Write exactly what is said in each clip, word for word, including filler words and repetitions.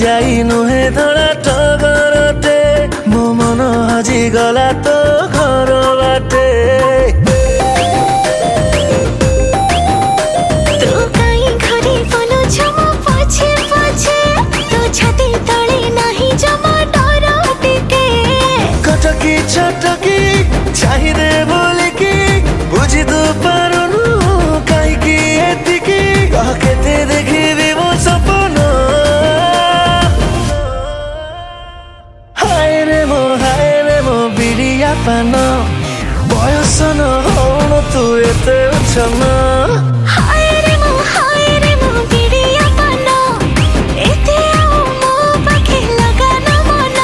जाई नुहे धड़ा टगरटे मो मन हजी गला तो घर बाटे तू काई घरे बोलो जमा पछे पछे तो छाती तले नहीं जमा डर टिके कटकी छटकी चाहिए बोले कि बुझी तो पारुनु काई की एतिकी कह केते देखी वो सपना हाय रे मो हाय रे मो बिरिया पान बयस न होन तू एते उछना हाय रे मो हाय रे मो बिरिया पान एते आओ मो पाखे लगा न मन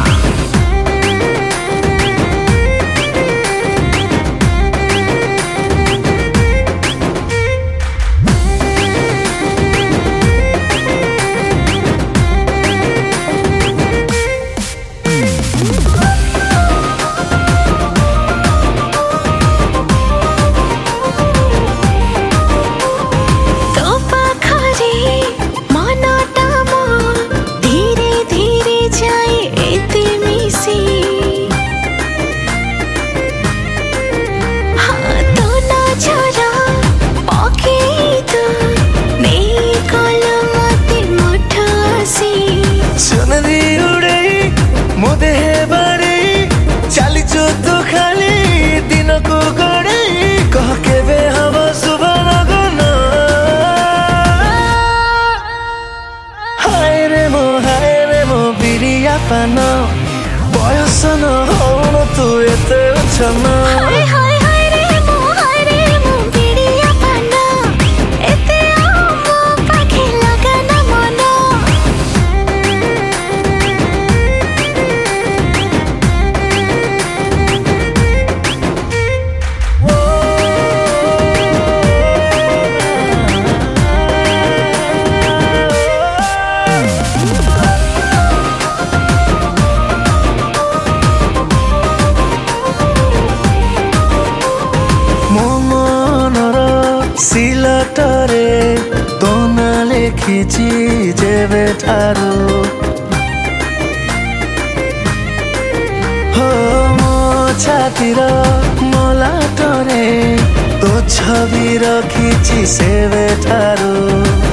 पान बयस न होन तू एते उछना हाय हाय हाय रे मो हाय रे मो बिरिया पान एते आओ मो पाखे लगा न मन सिलटरे दोना लेखिची जेबे ठारू हो मो छातिर मलाटरे तो छवि रखिची सेबे ठारू।